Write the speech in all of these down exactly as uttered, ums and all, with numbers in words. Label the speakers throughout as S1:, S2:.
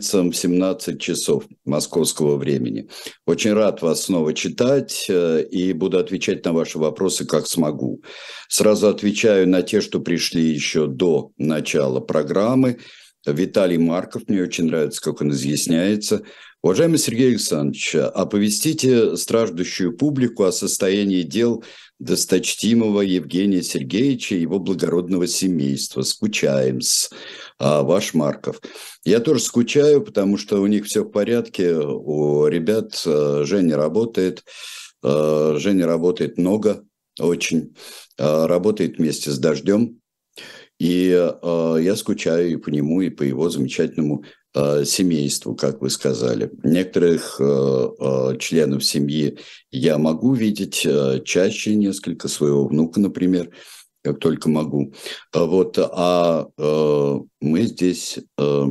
S1: украинцам семнадцать часов московского времени. Очень рад вас снова читать и буду отвечать на ваши вопросы, как смогу. Сразу отвечаю на те, что пришли еще до начала программы. Виталий Марков, мне очень нравится, как он изъясняется. Уважаемый Сергей Александрович, оповестите страждущую публику о состоянии дел досточтимого Евгения Сергеевича и его благородного семейства. Скучаем-с. А, ваш Марков. Я тоже скучаю, потому что у них все в порядке. У ребят Женя работает. Женя работает много, очень. Работает вместе с Дождем. И э, я скучаю и по нему, и по его замечательному э, семейству, как вы сказали. Некоторых э, э, членов семьи я могу видеть э, чаще несколько, своего внука, например, как только могу. Вот, а э, мы здесь... Э,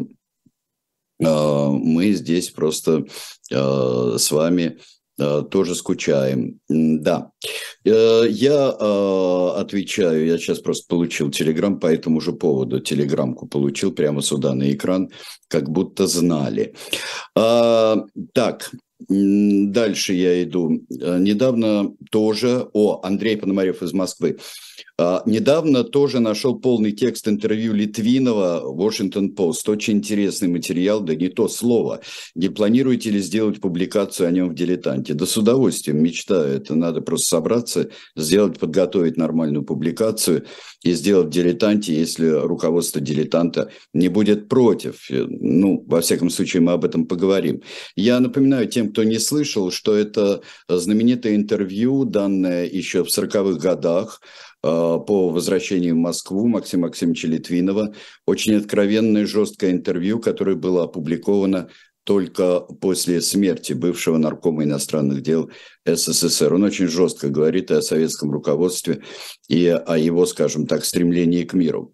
S1: э, мы здесь просто э, с вами... тоже скучаем. Да. Я отвечаю, я сейчас просто получил телеграм по этому же поводу. Телеграмку получил прямо сюда на экран, как будто знали. Так, дальше я иду. Недавно тоже... О, Андрей Пономарев из Москвы. Недавно тоже нашел полный текст интервью Литвинова в Washington Post. Очень интересный материал, да не то слово. Не планируете ли сделать публикацию о нем в «Дилетанте»? Да с удовольствием, мечтаю. Это надо просто собраться, сделать, подготовить нормальную публикацию и сделать в «Дилетанте», если руководство «Дилетанта» не будет против. Ну, во всяком случае, мы об этом поговорим. Я напоминаю тем, кто не слышал, что это знаменитое интервью, данное еще в сороковых годах, по возвращению в Москву Максима Максимовича Литвинова. Очень откровенное, жесткое интервью, которое было опубликовано только после смерти бывшего наркома иностранных дел СССР. Он очень жестко говорит и о советском руководстве, и о его, скажем так, стремлении к миру.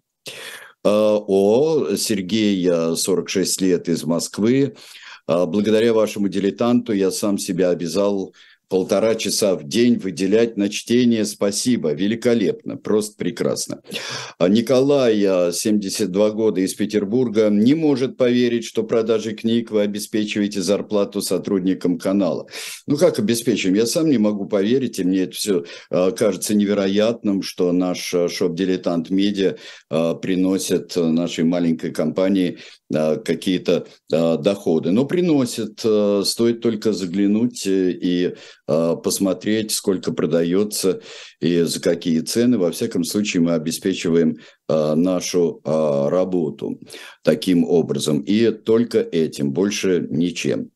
S1: О, Сергей, сорок шесть лет, из Москвы. Благодаря вашему «Дилетанту» я сам себя обязал полтора часа в день выделять на чтение. Спасибо. Великолепно. Просто прекрасно. Николай, семьдесят два года, из Петербурга, не может поверить, что продажей книг вы обеспечиваете зарплату сотрудникам канала. Ну, как обеспечиваем? Я сам не могу поверить, и мне это все кажется невероятным, что наш шоп «Дилетант Медиа» приносит нашей маленькой компании какие-то доходы. Но приносит. Стоит только заглянуть и посмотреть, сколько продается и за какие цены. Во всяком случае, мы обеспечиваем нашу работу таким образом. И только этим, больше ничем.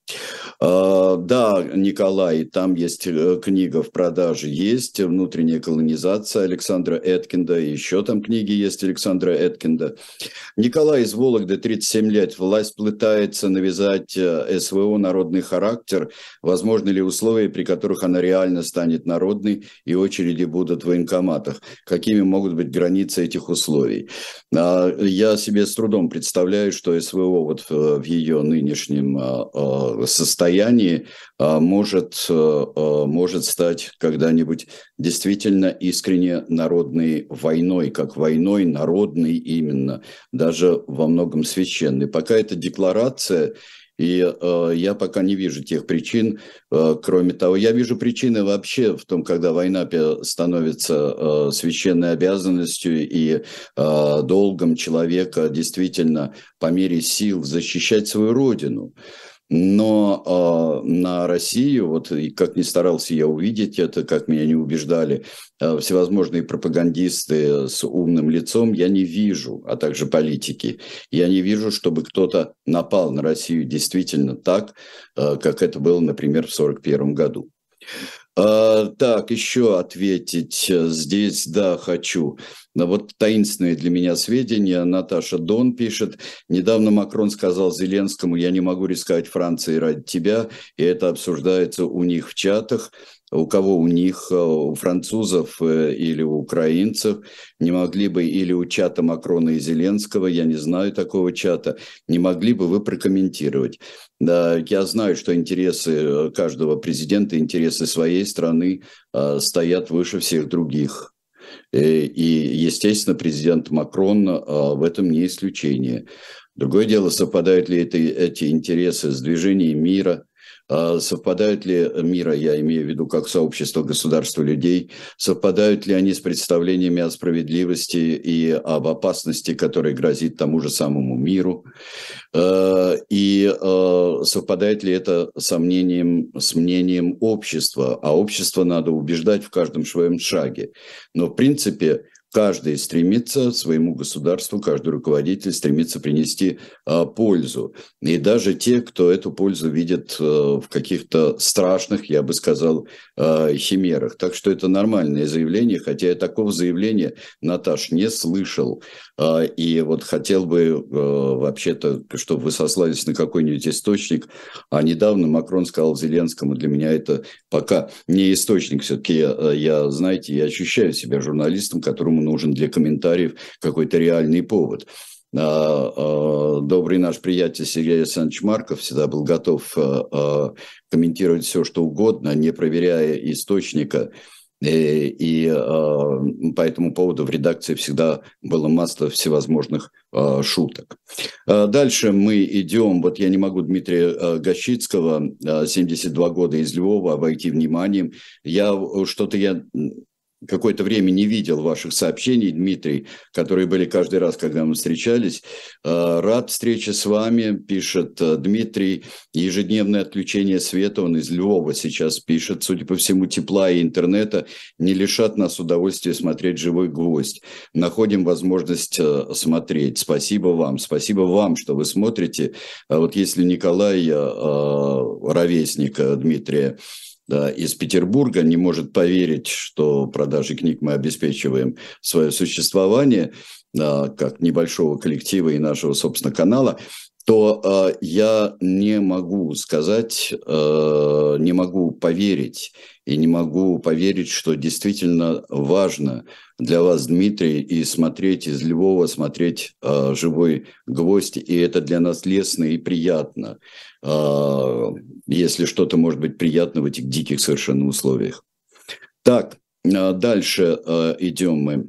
S1: Да, Николай, там есть книга в продаже, есть «Внутренняя колонизация» Александра Эткинда, еще там книги есть Александра Эткинда. Николай из Вологды, тридцать семь лет. Власть пытается навязать СВО народный характер. Возможны ли условия, при которых она реально станет народной и очереди будут в военкоматах? Какими могут быть границы этих условий? Я себе с трудом представляю, что СВО вот в ее нынешнем состоянии может, может стать когда-нибудь действительно искренне народной войной, как войной народной именно, даже во многом священной. Пока это декларация, и э, я пока не вижу тех причин, э, кроме того, я вижу причины вообще в том, когда война становится э, священной обязанностью и э, долгом человека действительно по мере сил защищать свою родину. Но э, на Россию, вот и как ни старался я увидеть это, как меня не убеждали э, всевозможные пропагандисты с умным лицом, я не вижу, а также политики, я не вижу, чтобы кто-то напал на Россию действительно так, э, как это было, например, в сорок первом году. А, так, еще ответить здесь, да, хочу. Но вот таинственные для меня сведения. Наташа Дон пишет. Недавно Макрон сказал Зеленскому: я не могу рисковать Францией ради тебя. И это обсуждается у них в чатах. У кого у них, у французов или у украинцев, не могли бы, или у чата Макрона и Зеленского, я не знаю такого чата, не могли бы вы прокомментировать? Да, я знаю, что интересы каждого президента, интересы своей страны э, стоят выше всех других. И, и, естественно, президент Макрон э, в этом не исключение. Другое дело, совпадают ли это, эти интересы с движением мира, совпадают ли мира, я имею в виду как сообщество, государства людей, совпадают ли они с представлениями о справедливости и об опасности, которая грозит тому же самому миру, и совпадает ли это со мнением, с мнением общества, а общество надо убеждать в каждом своем шаге. Но в принципе каждый стремится своему государству, каждый руководитель стремится принести а, пользу. И даже те, кто эту пользу видит а, в каких-то страшных, я бы сказал, а, химерах. Так что это нормальное заявление, хотя я такого заявления, Наташ, не слышал. А, и вот хотел бы а, вообще-то, чтобы вы сослались на какой-нибудь источник. А недавно Макрон сказал Зеленскому, для меня это пока не источник. Все-таки я, я, знаете, я ощущаю себя журналистом, которому нужен для комментариев какой-то реальный повод. Добрый наш приятель Сергей Александрович Марков всегда был готов комментировать все, что угодно, не проверяя источника. И, и по этому поводу в редакции всегда было масса всевозможных шуток. Дальше мы идем, вот я не могу Дмитрия Гощицкого, семьдесят два года из Львова, обойти вниманием. Я что-то я... какое-то время не видел ваших сообщений, Дмитрий, которые были каждый раз, когда мы встречались. Рад встрече с вами, пишет Дмитрий. Ежедневное отключение света, он из Львова сейчас пишет. Судя по всему, тепла и интернета не лишат нас удовольствия смотреть «Живой гвоздь». Находим возможность смотреть. Спасибо вам. Спасибо вам, что вы смотрите. Вот если Николай, ровесник Дмитрия, да, из Петербурга, не может поверить, что продажей книг мы обеспечиваем свое существование, да, как небольшого коллектива и нашего, собственно, канала, то э, я не могу сказать, э, не могу поверить, и не могу поверить, что действительно важно для вас, Дмитрий, и смотреть из Львова, смотреть э, «Живой гвоздь», и это для нас лестно и приятно, э, если что-то может быть приятно в этих диких совершенно условиях. Так, э, дальше э, идем мы.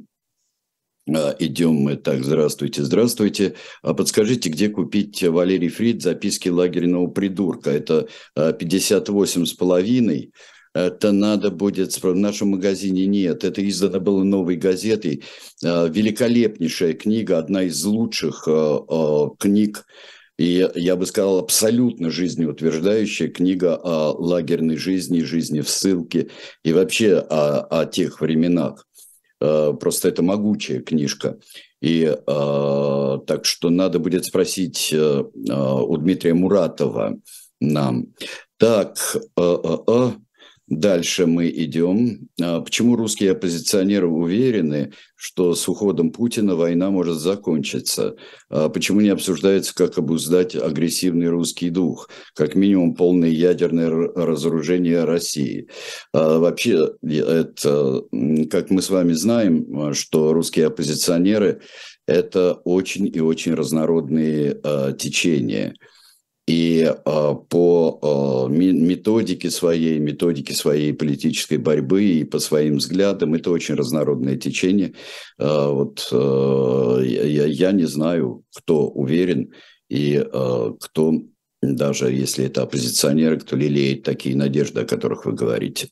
S1: Идем мы. Так, здравствуйте, здравствуйте. Подскажите, где купить Валерий Фрид «Записки лагерного придурка»? Это пятьдесят восемь с половиной. Это надо будет... В нашем магазине нет. Это издано было «Новой газетой». Великолепнейшая книга, одна из лучших книг. И, я бы сказал, абсолютно жизнеутверждающая книга о лагерной жизни, жизни в ссылке и вообще о, о тех временах. Просто это могучая книжка. И э, так что надо будет спросить э, у Дмитрия Муратова нам. Так, э, э, э, дальше мы идем. Почему русские оппозиционеры уверены, что с уходом Путина война может закончиться? Почему не обсуждается, как обуздать агрессивный русский дух? Как минимум полное ядерное разоружение России. Вообще, это, как мы с вами знаем, что русские оппозиционеры – это очень и очень разнородные течения. И а, по а, методике своей, методике своей политической борьбы и по своим взглядам это очень разнородное течение. А, вот, а, я, я не знаю, кто уверен и а, кто, даже если это оппозиционеры, кто лелеет такие надежды, о которых вы говорите.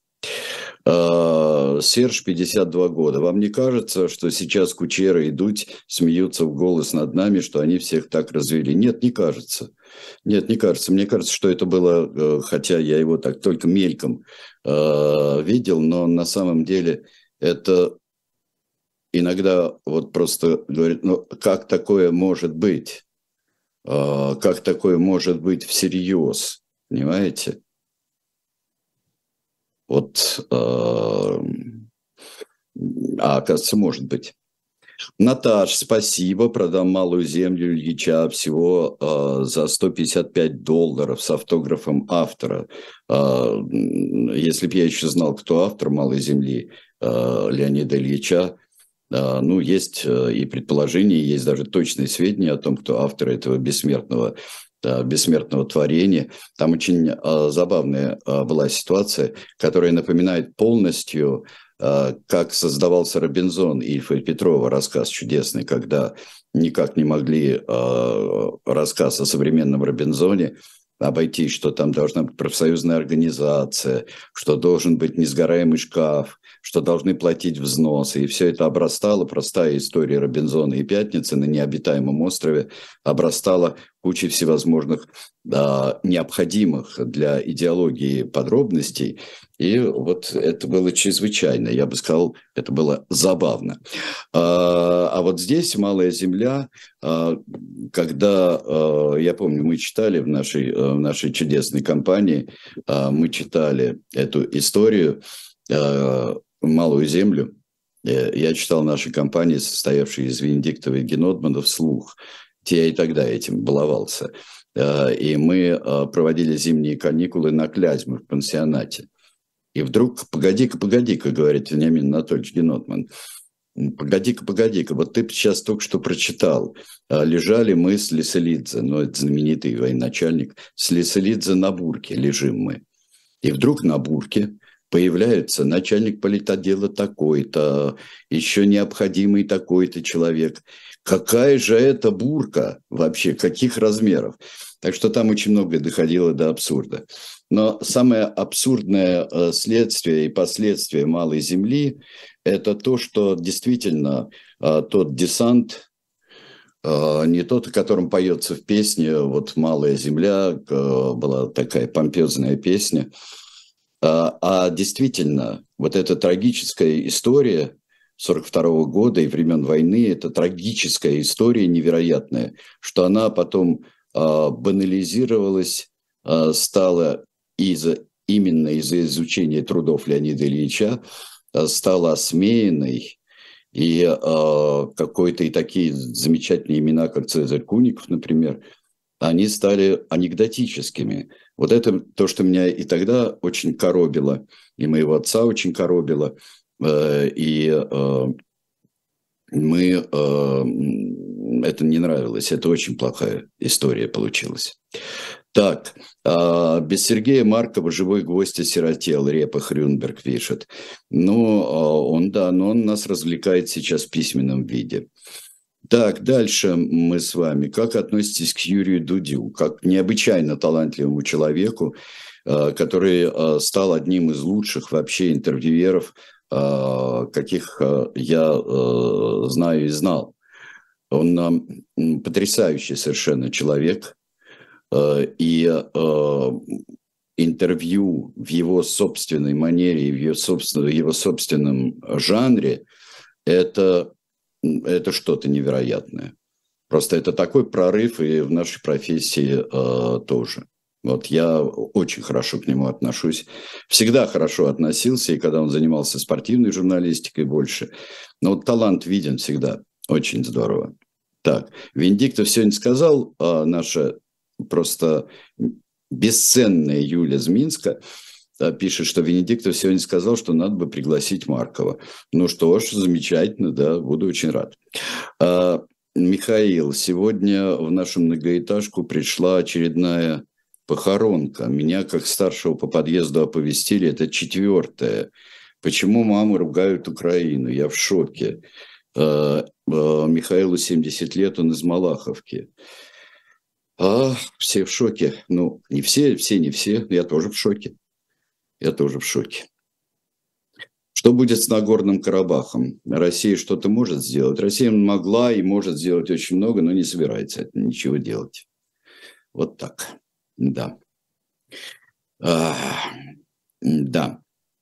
S1: Серж, пятьдесят два года. Вам не кажется, что сейчас Кучера и Дудь смеются в голос над нами, что они всех так развели? Нет, не кажется. Нет, не кажется. Мне кажется, что это было, хотя я его так только мельком э, видел, но на самом деле это иногда вот просто говорит, ну как такое может быть? Э, как такое может быть всерьез? Понимаете? Вот, э, а оказывается, может быть. Наташ, спасибо. Продам малую землю Ильича всего э, за сто пятьдесят пять долларов с автографом автора. Э, если бы я еще знал, кто автор малой земли э, Леонида Ильича, э, ну, есть э, и предположения, есть даже точные сведения о том, кто автор этого бессмертного бессмертного творения. Там очень э, забавная э, была ситуация, которая напоминает полностью, э, как создавался Робинзон Ильфа и Петрова, рассказ чудесный, когда никак не могли э, рассказ о современном Робинзоне обойти, что там должна быть профсоюзная организация, что должен быть несгораемый шкаф, что должны платить взносы. И все это обрастало, простая история Робинзона и Пятницы на необитаемом острове обрастала кучей всевозможных а, необходимых для идеологии подробностей. И вот это было чрезвычайно, я бы сказал, это было забавно. А, а вот здесь «Малая земля», а, когда, а, я помню, мы читали в нашей, в нашей чудесной компании, а, мы читали эту историю а, «Малую землю». Я читал в нашей компании, состоявшей из Венедиктова и Генотмана, вслух. Я и тогда этим баловался. И мы проводили зимние каникулы на Клязьме в пансионате. И вдруг, погоди-ка, погоди-ка, говорит Вениамин Анатольевич Генотман, погоди-ка, погоди-ка, вот ты сейчас только что прочитал. Лежали мы с Лиселидзе, ну, это знаменитый военачальник, с Лиселидзе на бурке лежим мы. И вдруг на бурке появляется начальник политотдела такой-то, еще необходимый такой-то человек. Какая же это бурка вообще, каких размеров? Так что там очень многое доходило до абсурда. Но самое абсурдное следствие и последствие «Малой земли» – это то, что действительно тот десант, не тот, о котором поется в песне, вот «Малая земля», была такая помпезная песня, а действительно вот эта трагическая история сорок второго года и времен войны, это трагическая история невероятная, что она потом банализировалась, стала из, именно из-за изучения трудов Леонида Ильича, стала осмеянной, и э, какой-то и такие замечательные имена, как Цезарь Куников, например, они стали анекдотическими. Вот это то, что меня и тогда очень коробило, и моего отца очень коробило, э, и э, мы, э, это не нравилось, это очень плохая история получилась. Так, без Сергея Маркова «Живой гвоздь осиротел», Репа Хрюнберг пишет. Ну, он, да, но он нас развлекает сейчас в письменном виде. Так, дальше мы с вами. Как относитесь к Юрию Дудю, как к необычайно талантливому человеку, который стал одним из лучших вообще интервьюеров, каких я знаю и знал. Он потрясающий совершенно человек. И э, интервью в его собственной манере и в его, собственно, в его собственном жанре это, это что-то невероятное. Просто это такой прорыв и в нашей профессии э, тоже. Вот я очень хорошо к нему отношусь. Всегда хорошо относился, и когда он занимался спортивной журналистикой больше. Но вот талант виден всегда. Очень здорово. Так, Венедиктов сегодня сказал, а наша просто бесценная Юля из Минска пишет, что Венедиктов сегодня сказал, что надо бы пригласить Маркова. Ну что ж, замечательно, да, буду очень рад. А, Михаил, сегодня в нашу многоэтажку пришла очередная похоронка. Меня, как старшего по подъезду, оповестили, это четвертая. Почему мамы ругают Украину? Я в шоке. А, а, Михаилу семьдесят лет, он из Малаховки. А, все в шоке. Ну, не все, все не все. Я тоже в шоке. Я тоже в шоке. Что будет с Нагорным Карабахом? Россия что-то может сделать? Россия могла и может сделать очень много, но не собирается ничего делать. Вот так. Да. А, да.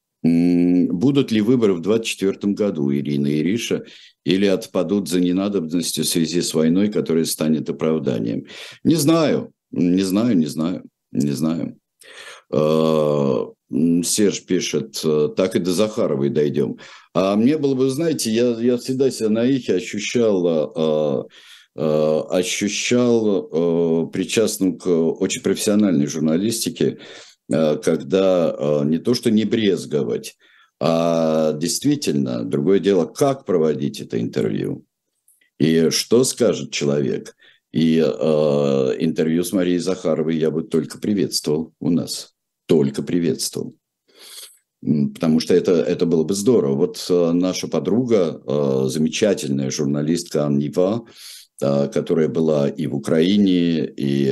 S1: Будут ли выборы в двадцать четвёртом году, Ирина и Ириша, или отпадут за ненадобностью в связи с войной, которая станет оправданием? Не знаю, не знаю, не знаю, не знаю. Серж пишет, так и до Захаровой дойдем. А мне было бы, знаете, я, я всегда себя на эхе ощущал, ощущал причастным к очень профессиональной журналистике, когда не то, что не брезговать, а действительно, другое дело, как проводить это интервью и что скажет человек. И э, интервью с Марией Захаровой я бы только приветствовал у нас, только приветствовал. Потому что это, это было бы здорово. Вот э, наша подруга, э, замечательная журналистка Анна Нева, которая была и в Украине, и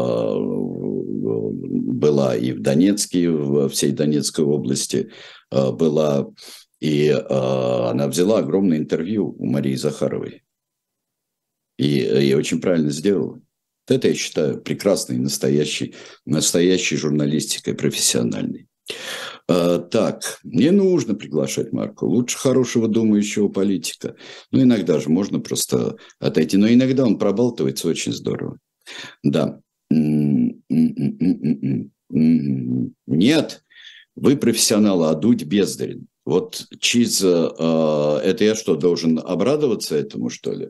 S1: была и в Донецке, во всей Донецкой области была, и она взяла огромное интервью у Марии Захаровой. И, и очень правильно сделала. Это, я считаю, прекрасной, настоящей, настоящей журналистикой, профессиональной. А, так, не нужно приглашать Марку. Лучше хорошего думающего политика. Ну, иногда же можно просто отойти. Но иногда он пробалтывается очень здорово. Да. Нет, вы профессионал, а Дудь бездарен. Вот Чиз, это я что, должен обрадоваться этому, что ли?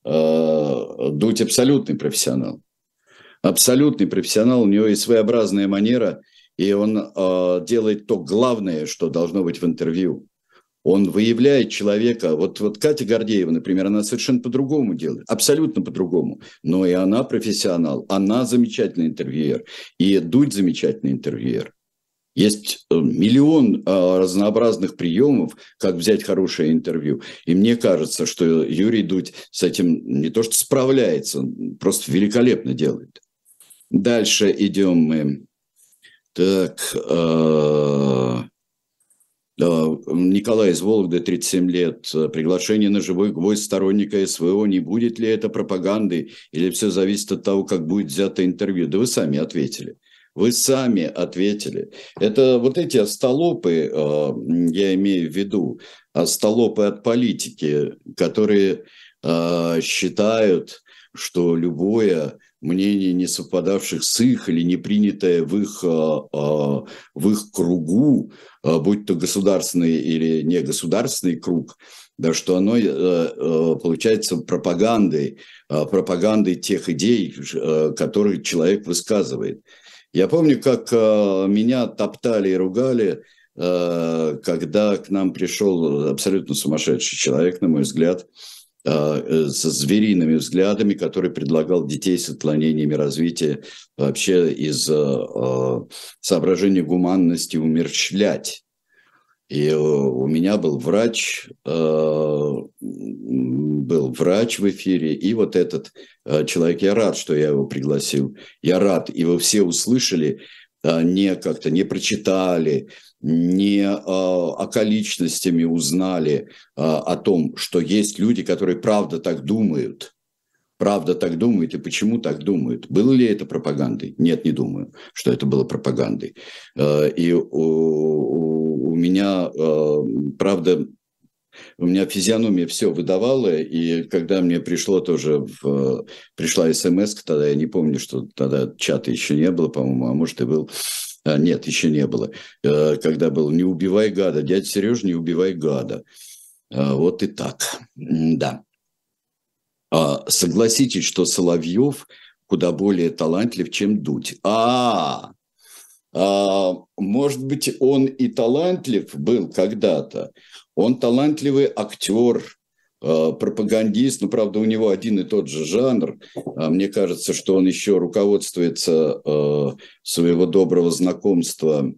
S1: Дудь абсолютный профессионал. Абсолютный профессионал. У него есть своеобразная манера, и он э, делает то главное, что должно быть в интервью. Он выявляет человека. Вот, вот Катя Гордеева, например, она совершенно по-другому делает. Абсолютно по-другому. Но и она профессионал. Она замечательный интервьюер. И Дудь замечательный интервьюер. Есть миллион а, разнообразных приемов, как взять хорошее интервью. И мне кажется, что Юрий Дудь с этим не то что справляется, он просто великолепно делает. Дальше идем мы. Так, а, а, Николай из Вологды, тридцать семь лет. Приглашение на живой гвоздь сторонника СВО. Не будет ли это пропагандой? Или все зависит от того, как будет взято интервью? Да вы сами ответили. Вы сами ответили. Это вот эти остолопы, я имею в виду, остолопы от политики, которые считают, что любое мнение, не совпадавших с их или не принятое в их, в их кругу, будь то государственный или негосударственный круг, да, что оно получается пропагандой, пропагандой тех идей, которые человек высказывает. Я помню, как э, меня топтали и ругали, э, когда к нам пришел абсолютно сумасшедший человек, на мой взгляд, э, со звериными взглядами, который предлагал детей с отклонениями развития вообще из э, соображения гуманности умерщвлять. И у меня был врач, был врач в эфире, и вот этот человек, я рад, что я его пригласил, я рад, и вы все услышали, не как-то не прочитали, не околичностями узнали о том, что есть люди, которые правда так думают. Правда так думают и почему так думают. Было ли это пропагандой? Нет, не думаю, что это было пропагандой. И у меня, правда, у меня физиономия все выдавала, и когда мне пришло тоже, в, пришла смс, тогда я не помню, что тогда чата еще не было, по-моему, а может и был. А, нет, еще не было. Когда был «Не убивай гада», дядя Сережа, не убивай гада. Вот и так, да. Согласитесь, что Соловьев куда более талантлив, чем Дудь. А, а, может быть, он и талантлив был когда-то. Он талантливый актер, пропагандист, но, правда, у него один и тот же жанр. Мне кажется, что он еще руководствуется своего доброго знакомства,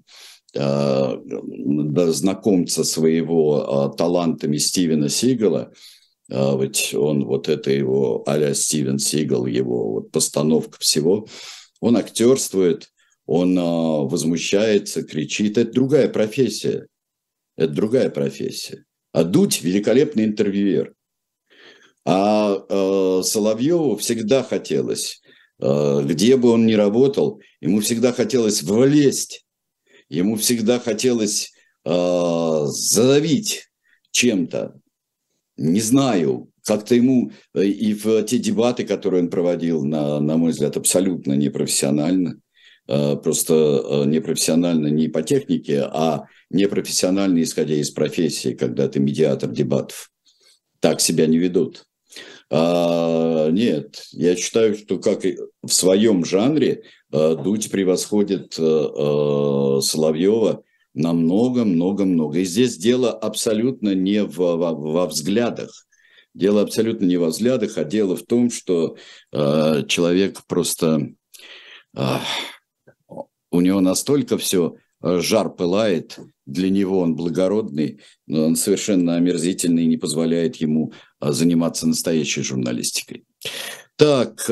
S1: знакомца своего талантами Стивена Сигала. Ведь он, вот это его а-ля Стивен Сигал, его вот постановка всего, он актерствует, он а, возмущается, кричит. Это другая профессия. Это другая профессия. А Дудь – великолепный интервьюер. А, а Соловьеву всегда хотелось, а, где бы он ни работал, ему всегда хотелось влезть, ему всегда хотелось а, задавить чем-то. Не знаю, как-то ему и в те дебаты, которые он проводил, на, на мой взгляд, абсолютно непрофессионально, просто непрофессионально не по технике, а непрофессионально, исходя из профессии, когда ты медиатор дебатов. Так себя не ведут. А, нет, я считаю, что как и в своем жанре Дудь превосходит Соловьева на много-много-много. И здесь дело абсолютно не в, во, во взглядах. Дело абсолютно не во взглядах, а дело в том, что э, человек просто... Э, у него настолько все жар пылает, для него он благородный, но он совершенно омерзительный и не позволяет ему заниматься настоящей журналистикой. Так,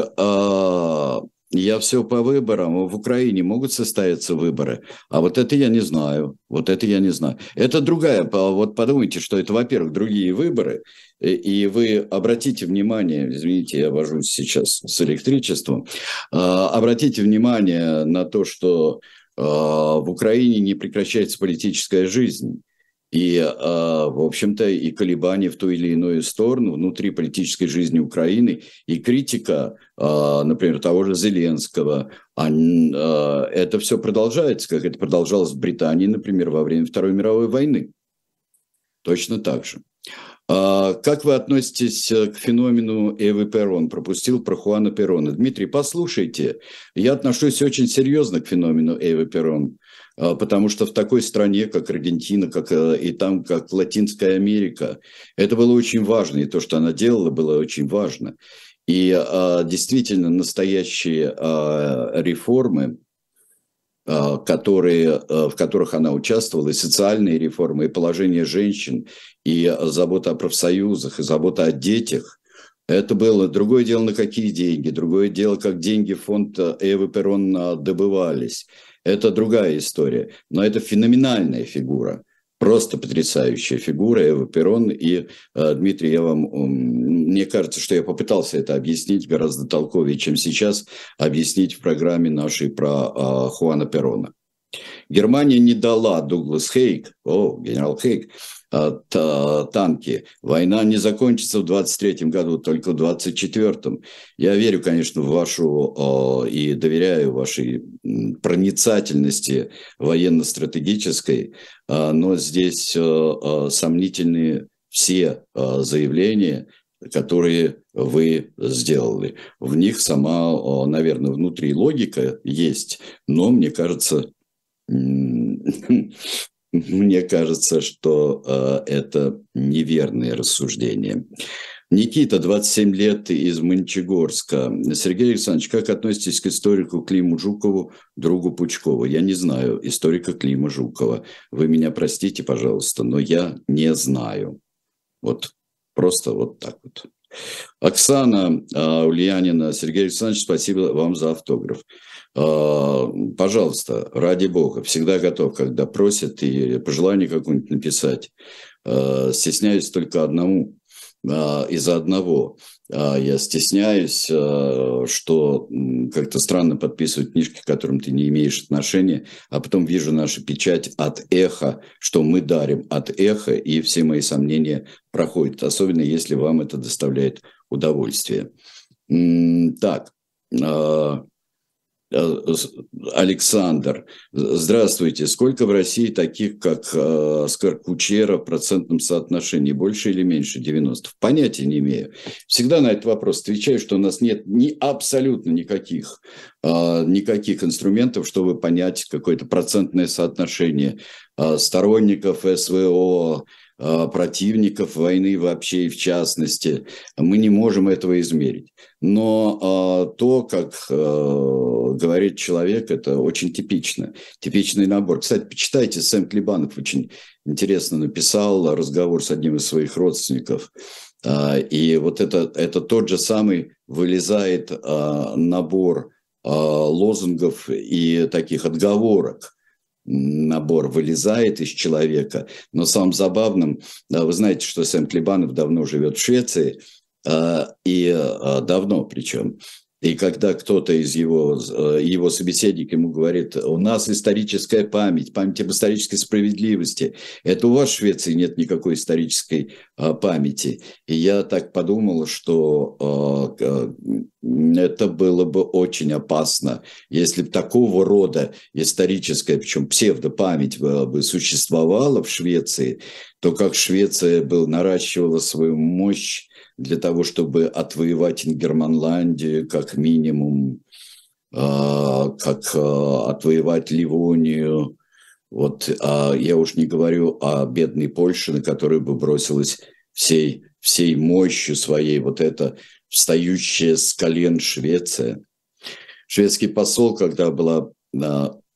S1: я все по выборам. В Украине могут состояться выборы, а вот это я не знаю. Вот это я не знаю. Это другая. Вот подумайте, что это, во-первых, другие выборы, и вы обратите внимание, извините, я вожусь сейчас с электричеством, обратите внимание на то, что в Украине не прекращается политическая жизнь. И, в общем-то, и колебания в ту или иную сторону внутри политической жизни Украины, и критика, например, того же Зеленского, это все продолжается, как это продолжалось в Британии, например, во время Второй мировой войны. Точно так же. Как вы относитесь к феномену Эвы Перрон? Пропустил про Хуана Перрона. Дмитрий, послушайте, я отношусь очень серьезно к феномену Эвы Перрон, потому что в такой стране, как Аргентина, как и там, как Латинская Америка, это было очень важно, и то, что она делала, было очень важно. И действительно настоящие реформы, которые, в которых она участвовала, и социальные реформы, и положение женщин, и забота о профсоюзах, и забота о детях. Это было другое дело, на какие деньги, другое дело, как деньги в фонд Эвы Перрон добывались. Это другая история, но это феноменальная фигура. Просто потрясающая фигура Эвы Перрон. И, Дмитрий, я вам, мне кажется, что я попытался это объяснить гораздо толковее, чем сейчас объяснить в программе нашей про Хуана Перрона. Германия не дала Дуглас Хейг, о, генерал Хейг, танки. Война не закончится в двадцать третьем году, только в двадцать четвёртом. Я верю, конечно, в вашу и доверяю вашей проницательности военно-стратегической, но здесь сомнительные все заявления, которые вы сделали. В них сама, наверное, внутри логика есть, но мне кажется... Мне кажется, что э, это неверное рассуждение. Никита, двадцать семь лет, из Мончегорска. Сергей Александрович, как относитесь к историку Климу Жукову, другу Пучкова? Я не знаю историка Клима Жукова. Вы меня простите, пожалуйста, но я не знаю. Вот просто вот так вот. Оксана э, Ульянина, Сергей Александрович, спасибо вам за автограф. Пожалуйста, ради бога, всегда готов, когда просят и пожелание какое-нибудь написать. Стесняюсь только одному, из-за одного. Я стесняюсь, что как-то странно подписывать книжки, к которым ты не имеешь отношения, а потом вижу нашу печать от Эхо, что мы дарим от Эхо, и все мои сомнения проходят, особенно если вам это доставляет удовольствие. Так, Александр, здравствуйте. Сколько в России таких, как э, Оскар Кучера в процентном соотношении? Больше или меньше девяносто? Понятия не имею. Всегда на этот вопрос отвечаю, что у нас нет ни абсолютно никаких, э, никаких инструментов, чтобы понять какое-то процентное соотношение э, сторонников СВО, противников войны вообще и в частности. Мы не можем этого измерить. Но э, то, как э, говорит человек, это очень типично. Типичный набор. Кстати, почитайте, Сэм Клебанов очень интересно написал разговор с одним из своих родственников. Э, и вот это, это тот же самый вылезает э, набор э, лозунгов и таких отговорок. Набор вылезает из человека. Но самым забавным, вы знаете, что Сэм Клебанов давно живет в Швеции, и давно причем. И когда кто-то из его, его собеседников ему говорит, у нас историческая память, память об исторической справедливости. Это у вас в Швеции нет никакой исторической памяти. И я так подумал, что это было бы очень опасно, если бы такого рода историческая, причем псевдопамять бы существовала в Швеции, то как Швеция был, наращивала свою мощь для того, чтобы отвоевать Ингерманландию, как минимум, как отвоевать Ливонию. Вот, а я уж не говорю о бедной Польше, на которую бы бросилась всей, всей мощью своей вот эта встающая с колен Швеция. Шведский посол, когда была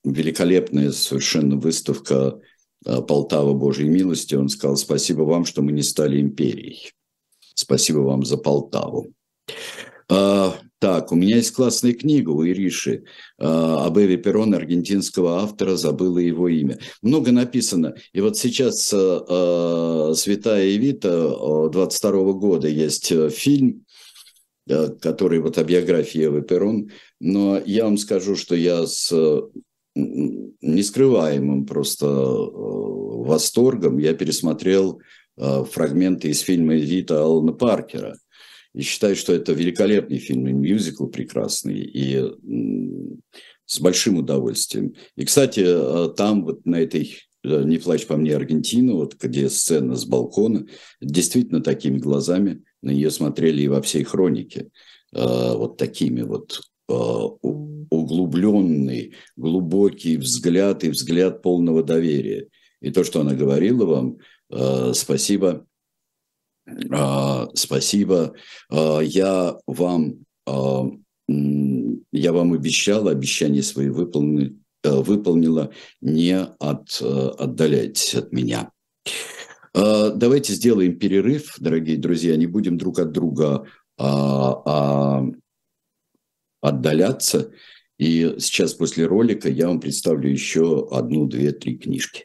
S1: великолепная совершенно выставка «Полтава Божьей милости». Он сказал: спасибо вам, что мы не стали империей. Спасибо вам за Полтаву. А, так, у меня есть классная книга у Ириши а, об Эве Перрон, аргентинского автора, забыла его имя. Много написано. И вот сейчас а, «Святая Эвита» двадцать второго года есть фильм, а, который вот о биографии Эвы Перрон. Но я вам скажу, что я с нескрываемым просто восторгом я пересмотрел а, фрагменты из фильма «Эвита» Алана Паркера. И считаю, что это великолепный фильм, и мюзикл прекрасный, и м, с большим удовольствием. И, кстати, там вот на этой «Не плачь по мне, Аргентина», вот где сцена с балкона, действительно такими глазами на нее смотрели и во всей хронике. Вот такими вот углубленный, глубокий взгляд и взгляд полного доверия. И то, что она говорила вам, спасибо. Uh, спасибо. Uh, я вам, uh, я вам обещала, обещания свои выполнили, uh, выполнила, не от, uh, отдаляйтесь от меня. Uh, давайте сделаем перерыв, дорогие друзья, не будем друг от друга uh, uh, отдаляться. И сейчас после ролика я вам представлю еще одну, две, три книжки.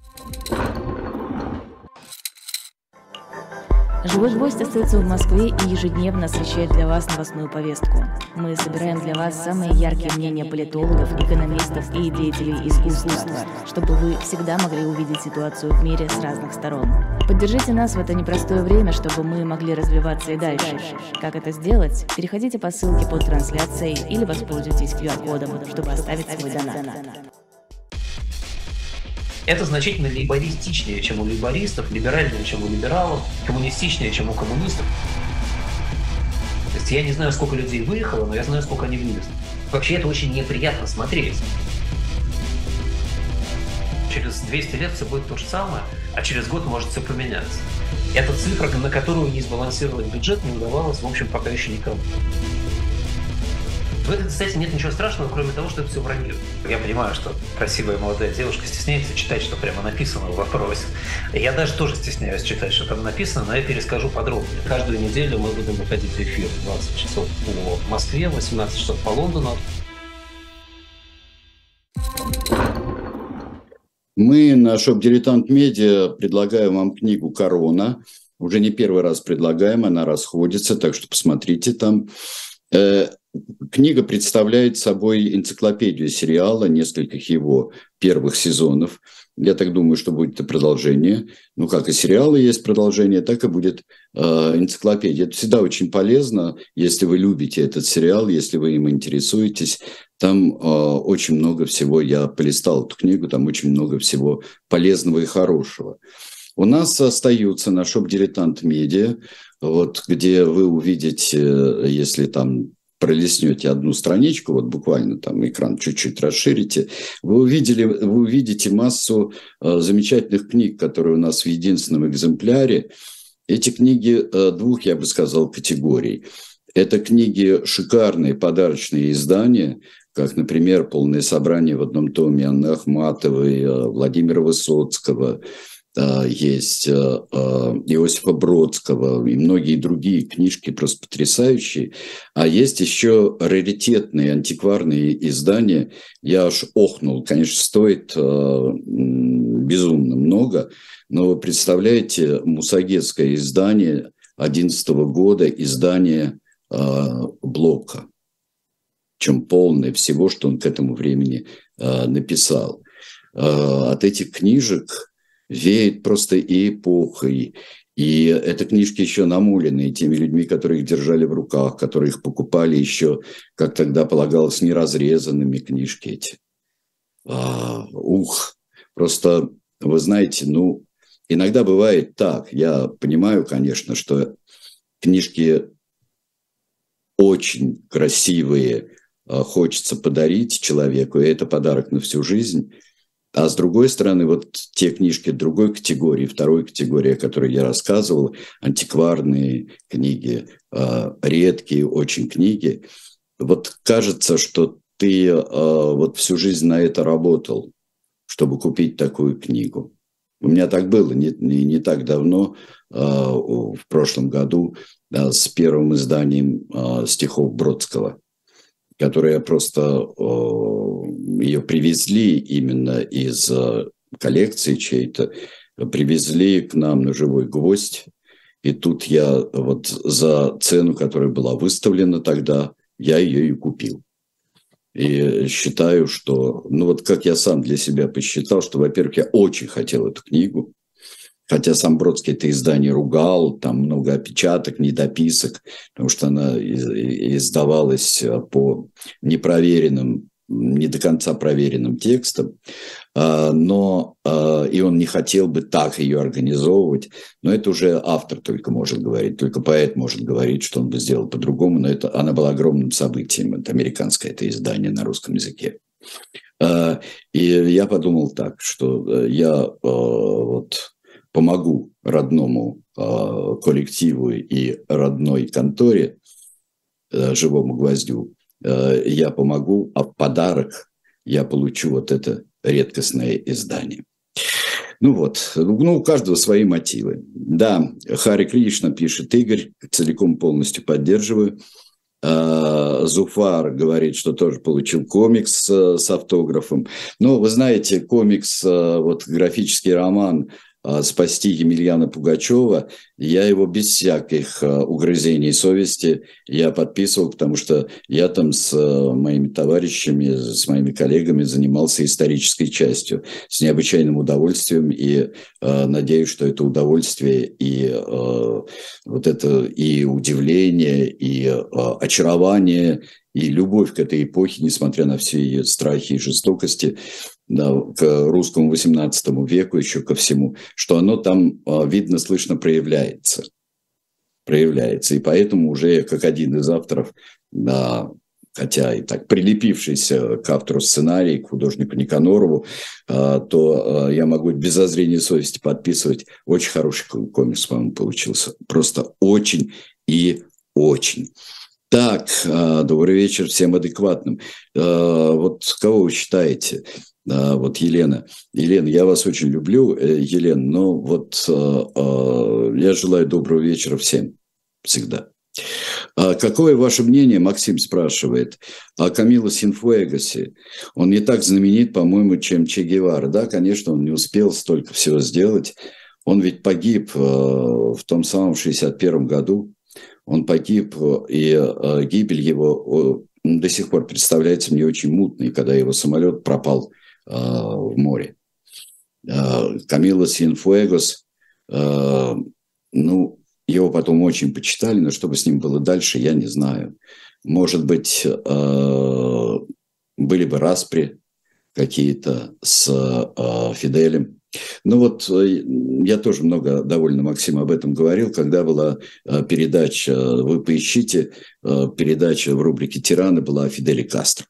S2: «Живой гвоздь» остается в Москве и ежедневно освещает для вас новостную повестку. Мы собираем для вас самые яркие мнения политологов, экономистов и деятелей искусства, чтобы вы всегда могли увидеть ситуацию в мире с разных сторон. Поддержите нас в это непростое время, чтобы мы могли развиваться и дальше. Как это сделать? Переходите по ссылке под трансляцией или воспользуйтесь ку ар-кодом, чтобы оставить свой донат.
S3: Это значительно лейбористичнее, чем у лейбористов, либеральнее, чем у либералов, коммунистичнее, чем у коммунистов. То есть я не знаю, сколько людей выехало, но я знаю, сколько они влезли. Вообще это очень неприятно смотреть. Через двести лет все будет то же самое, а через год может все поменяться. Это цифра, на которую не сбалансировать бюджет не удавалось, в общем, пока еще никому. В этой цитате нет ничего страшного, кроме того, что это все вранье. Я понимаю, что красивая молодая девушка стесняется читать, что прямо написано в вопросе. Я даже тоже стесняюсь читать, что там написано, но я перескажу подробнее. Каждую неделю мы будем выходить в эфир в двадцать часов по Москве, восемнадцать часов по Лондону.
S1: Мы на Shop Dilettant Media предлагаем вам книгу «Корона». Уже не первый раз предлагаем, она расходится, так что посмотрите там. Книга представляет собой энциклопедию сериала, нескольких его первых сезонов. Я так думаю, что будет и продолжение. Ну, как и сериалы есть продолжение, так и будет э, энциклопедия. Это всегда очень полезно, если вы любите этот сериал, если вы им интересуетесь. Там э, очень много всего, я полистал эту книгу, там очень много всего полезного и хорошего. У нас остаются на Shop Dilettant Media, вот, где вы увидите, если там пролистнете одну страничку, вот буквально там экран чуть-чуть расширите, вы, увидели, вы увидите массу э, замечательных книг, которые у нас в единственном экземпляре. Эти книги э, двух, я бы сказал, категорий. Это книги шикарные, подарочные издания, как, например, полное собрание в одном томе Анны Ахматовой, э, Владимира Высоцкого, есть Иосифа Бродского и многие другие книжки просто потрясающие. А есть еще раритетные антикварные издания. Я аж охнул. Конечно, стоит безумно много, но вы представляете, мусагетское издание одиннадцатого года, издание Блока, чем полное всего, что он к этому времени написал. От этих книжек веет просто и эпохой. И это книжки еще намуленные теми людьми, которые их держали в руках, которые их покупали еще, как тогда полагалось, неразрезанными книжки эти. А, ух, просто, вы знаете, ну, иногда бывает так. Я понимаю, конечно, что книжки очень красивые, хочется подарить человеку, и это подарок на всю жизнь. А с другой стороны, вот те книжки другой категории, второй категории, о которой я рассказывал, антикварные книги, редкие очень книги, вот кажется, что ты вот всю жизнь на это работал, чтобы купить такую книгу? У меня так было не, не, не так давно, в прошлом году, с первым изданием стихов Бродского, которые просто ее привезли именно из коллекции чьей-то, привезли к нам на живой гвоздь. И тут я вот за цену, которая была выставлена тогда, я ее и купил. И считаю, что, ну вот как я сам для себя посчитал, что, во-первых, я очень хотел эту книгу, хотя сам Бродский это издание ругал, там много опечаток, недописок, потому что она издавалась по непроверенным, не до конца проверенным текстам, но и он не хотел бы так ее организовывать, но это уже автор только может говорить, только поэт может говорить, что он бы сделал по-другому, но это, она была огромным событием, это американское это издание на русском языке. И я подумал так, что я вот помогу родному коллективу и родной конторе, живому гвоздю, я помогу, а в подарок я получу вот это редкостное издание. Ну вот, ну у каждого свои мотивы. Да, Хари Кришна пишет: Игорь, целиком полностью поддерживаю. Зуфар говорит, что тоже получил комикс с автографом. Но вы знаете, комикс, вот графический роман «Спасти Емельяна Пугачева», я его без всяких угрызений совести я подписывал, потому что я там с моими товарищами, с моими коллегами занимался исторической частью с необычайным удовольствием, и э, надеюсь, что это удовольствие и э, вот это и удивление, и э, очарование, и любовь к этой эпохе, несмотря на все ее страхи и жестокости, да, к русскому восемнадцатому веку, еще ко всему, что оно там видно, слышно проявляется. Проявляется. И поэтому уже как один из авторов, да, хотя и так прилепившийся к автору сценария, к художнику Никанорову, то я могу без зазрения совести подписывать. Очень хороший комикс, по-моему, получился. Просто очень и очень. Так, добрый вечер всем адекватным. Вот кого вы считаете? Вот Елена. Елена, я вас очень люблю, Елена, но вот я желаю доброго вечера всем всегда. Какое ваше мнение, Максим спрашивает, о Камило Синфуэгасе? Он не так знаменит, по-моему, чем Че Гевара. Да, конечно, он не успел столько всего сделать. Он ведь погиб в том самом шестьдесят первом году. Он погиб, и гибель его до сих пор представляется мне очень мутной, когда его самолет пропал в море. Камило Синфуэгас, ну, его потом очень почитали, но что бы с ним было дальше, я не знаю. Может быть, были бы распри какие-то с Фиделем. Ну вот я тоже много довольно, Максим, об этом говорил, когда была передача, вы поищите, передача в рубрике «Тираны» была о Фиделе Кастро.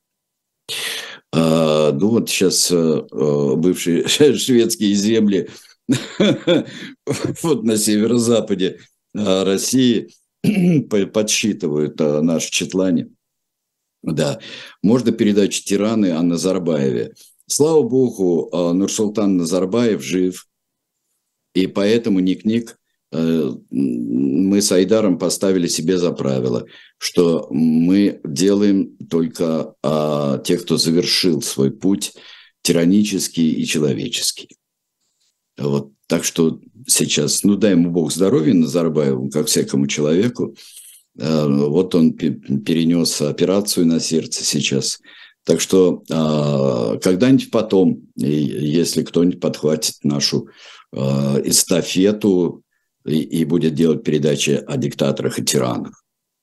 S1: Ну вот сейчас бывшие шведские земли вот на северо-западе России подсчитывают наши читлане. Да, можно передачу «Тираны» о Назарбаеве. Слава богу, Нурсултан Назарбаев жив, и поэтому ник-ник мы с Айдаром поставили себе за правило, что мы делаем только о тех, кто завершил свой путь тиранический и человеческий. Вот, так что сейчас, ну дай ему Бог здоровья Назарбаеву, как всякому человеку. Вот он перенес операцию на сердце сейчас. Так что когда-нибудь потом, если кто-нибудь подхватит нашу эстафету и, и будет делать передачи о диктаторах и тиранах.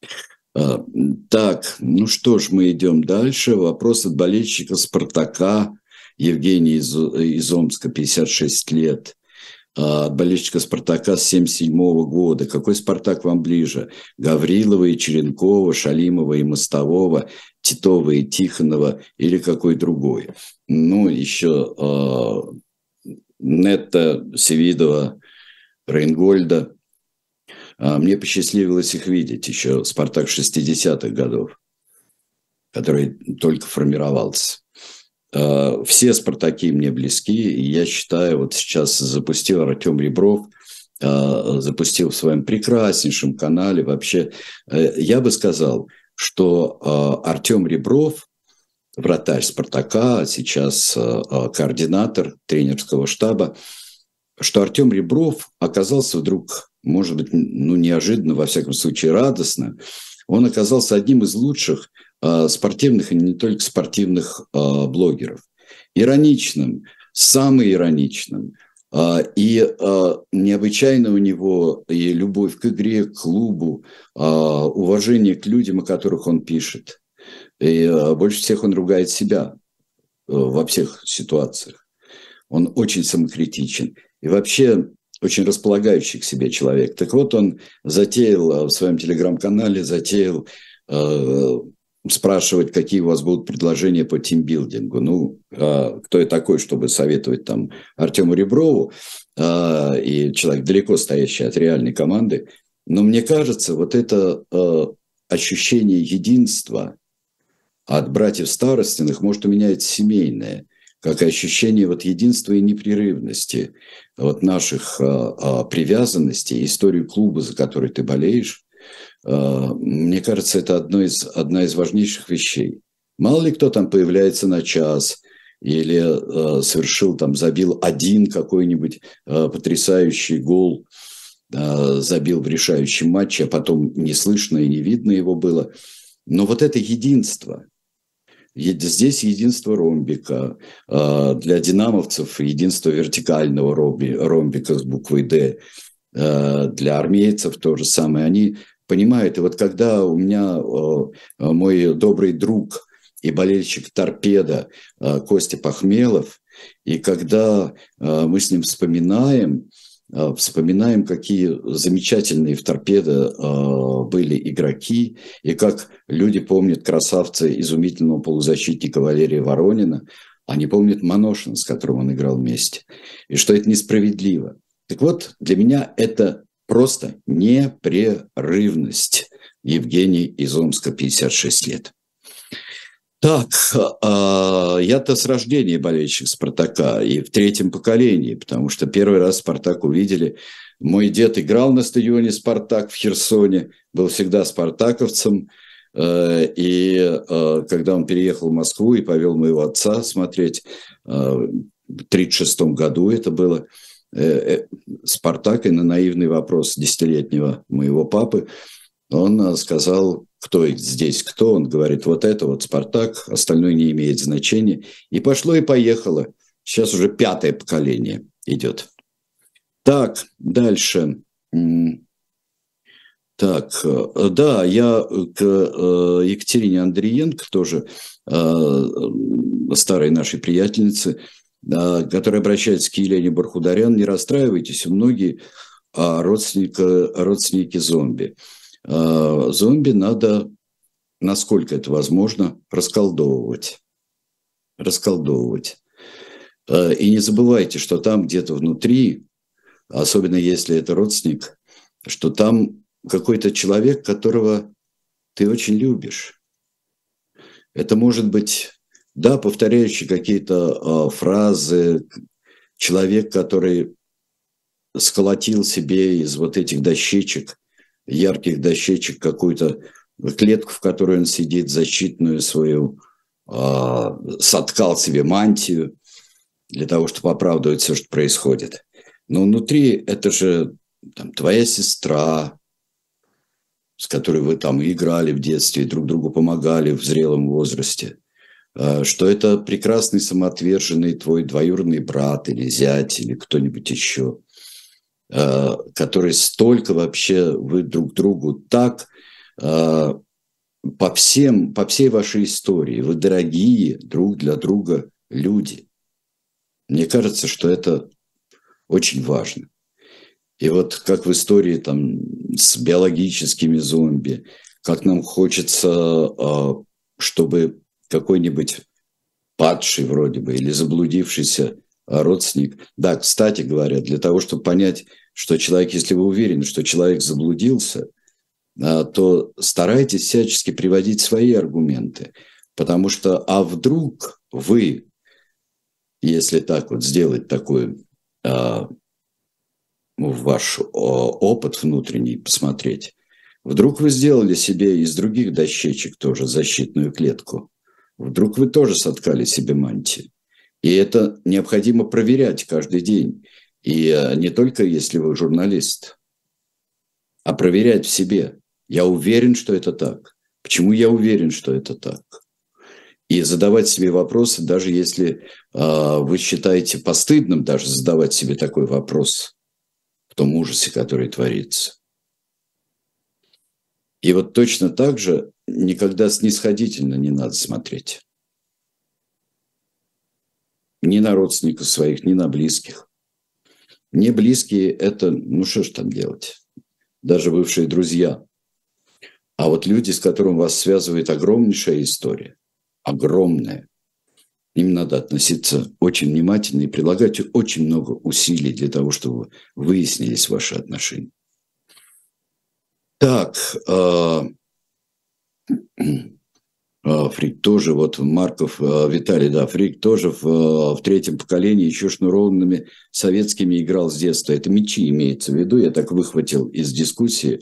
S1: Так, ну что ж, мы идем дальше. Вопрос от болельщика «Спартака». Евгений из, из Омска, пятьдесят шесть лет. От болельщика «Спартака» с семьдесят седьмого года. Какой «Спартак» вам ближе? Гаврилова и Черенкова, Шалимова и Мостового, Титова и Тихонова или какой другой? Ну, еще э, Нетта, Севидова, Рейнгольда. А мне посчастливилось их видеть еще «Спартак» шестидесятых годов. который только формировался. Все «Спартаки» мне близки, и я считаю, вот сейчас запустил Артем Ребров, запустил в своем прекраснейшем канале. Вообще, я бы сказал, что Артем Ребров, вратарь «Спартака», сейчас координатор тренерского штаба, что Артем Ребров оказался вдруг, может быть, ну, неожиданно, во всяком случае, радостно, он оказался одним из лучших спортивных и не только спортивных блогеров. Ироничным, самым ироничным. И необычайно у него и любовь к игре, к клубу, уважение к людям, о которых он пишет. И больше всех он ругает себя во всех ситуациях. Он очень самокритичен. И вообще очень располагающий к себе человек. Так вот, он затеял в своем телеграм-канале, затеял э, спрашивать, какие у вас будут предложения по тимбилдингу. Ну, э, кто я такой, чтобы советовать там Артему Реброву, э, и человек далеко стоящий от реальной команды. Но мне кажется, вот это э, ощущение единства от братьев Старостиных, может, у меня это семейное, как ощущение вот единства и непрерывности вот наших а, а, привязанностей, историю клуба, за который ты болеешь, а, мне кажется, это одно из, одна из важнейших вещей. Мало ли кто там появляется на час или а, совершил, там, забил один какой-нибудь а, потрясающий гол, а, забил в решающем матче, а потом не слышно и не видно его было. Но вот это единство. Здесь единство ромбика, для динамовцев единство вертикального ромбика с буквой «Д», для армейцев то же самое. Они понимают, и вот когда у меня мой добрый друг и болельщик «Торпедо» Костя Пахмелов, и когда мы с ним вспоминаем, Вспоминаем, какие замечательные в «Торпедо» э, были игроки, и как люди помнят красавца, изумительного полузащитника Валерия Воронина, они помнят Маношина, с которым он играл вместе, и что это несправедливо. Так вот, для меня это просто непрерывность. Евгений из Омска, пятьдесят шесть лет. Так, я-то с рождения болельщик «Спартака» и в третьем поколении, потому что первый раз «Спартак» увидели. Мой дед играл на стадионе «Спартак» в Херсоне, был всегда спартаковцем. И когда он переехал в Москву и повел моего отца смотреть, в тридцать шестом году это было, «Спартак», и на наивный вопрос десятилетнего моего папы он сказал: кто здесь, кто? Он говорит: вот это вот «Спартак», остальное не имеет значения. И пошло и поехало. Сейчас уже пятое поколение идет. Так, дальше. Так, да, я к Екатерине Андриенко, тоже старой нашей приятельнице, которая обращается к Елене Бархударян: не расстраивайтесь, у многих родственники, родственники зомби. Зомби надо, насколько это возможно, расколдовывать. Расколдовывать. И не забывайте, что там где-то внутри, особенно если это родственник, что там какой-то человек, которого ты очень любишь. Это может быть, да, повторяющий какие-то фразы, человек, который сколотил себе из вот этих дощечек, ярких дощечек, какую-то клетку, в которой он сидит, защитную свою, э, соткал себе мантию для того, чтобы оправдывать все, что происходит. Но внутри это же там, твоя сестра, с которой вы там играли в детстве, друг другу помогали в зрелом возрасте, э, что это прекрасный самоотверженный твой двоюродный брат или зять или кто-нибудь еще, который столько вообще вы друг другу так по всем, по всей вашей истории. Вы дорогие друг для друга люди. Мне кажется, что это очень важно. И вот как в истории там с биологическими зомби, как нам хочется, чтобы какой-нибудь падший вроде бы или заблудившийся родственник. Да, кстати говоря, для того, чтобы понять, что человек, если вы уверены, что человек заблудился, то старайтесь всячески приводить свои аргументы. Потому что, а вдруг вы, если так вот сделать такой а, ваш а, опыт внутренний, посмотреть, вдруг вы сделали себе из других дощечек тоже защитную клетку, вдруг вы тоже соткали себе мантию. И это необходимо проверять каждый день. И а, не только если вы журналист, а проверять в себе. Я уверен, что это так. Почему я уверен, что это так? И задавать себе вопросы, даже если э, вы считаете постыдным даже задавать себе такой вопрос в том ужасе, который творится. И вот точно так же никогда снисходительно не надо смотреть. Ни на родственников своих, ни на близких. Не близкие – это, ну что ж там делать? Даже бывшие друзья. А вот люди, с которыми вас связывает огромнейшая история, огромная, им надо относиться очень внимательно и прилагать очень много усилий для того, чтобы выяснились ваши отношения. Так, э, э, Фрик тоже, вот Марков э, Виталий, да, Фрик тоже в, в третьем поколении еще шнурованными советскими играл с детства. Это мячи имеется в виду, я так выхватил из дискуссии.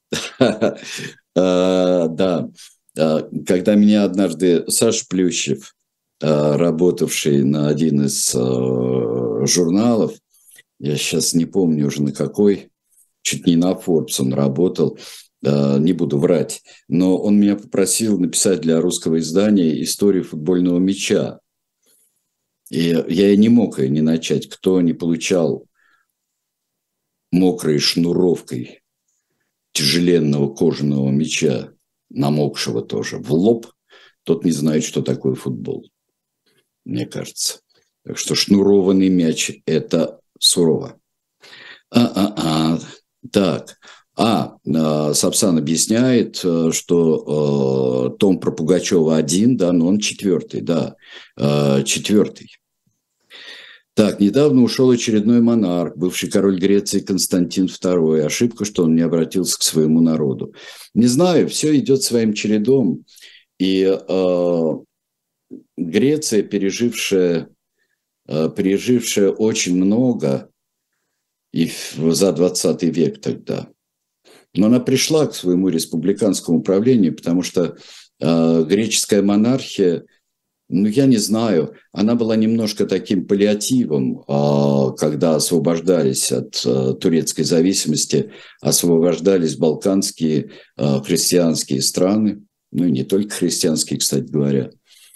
S1: Да, когда меня однажды Саша Плющев, работавший на один из журналов, я сейчас не помню уже на какой, чуть не на Forbes он работал, не буду врать, но он меня попросил написать для русского издания историю футбольного мяча. И я и не мог ее не начать. Кто не получал мокрой шнуровкой тяжеленного кожаного мяча, намокшего тоже, в лоб, тот не знает, что такое футбол, мне кажется. Так что шнурованный мяч – это сурово. А-а-а. Так. А, Сапсан объясняет, что э, том про Пугачева один, да, но он четвертый, да, э, четвертый. Так, недавно ушел очередной монарх, бывший король Греции Константин второй. Ошибка, что он не обратился к своему народу. Не знаю, все идет своим чередом. И э, Греция, пережившая, э, пережившая очень много и за двадцатый век тогда, но она пришла к своему республиканскому правлению, потому что э, греческая монархия, ну, я не знаю, она была немножко таким паллиативом, когда освобождались от турецкой зависимости, освобождались балканские христианские страны, ну и не только христианские, кстати говоря.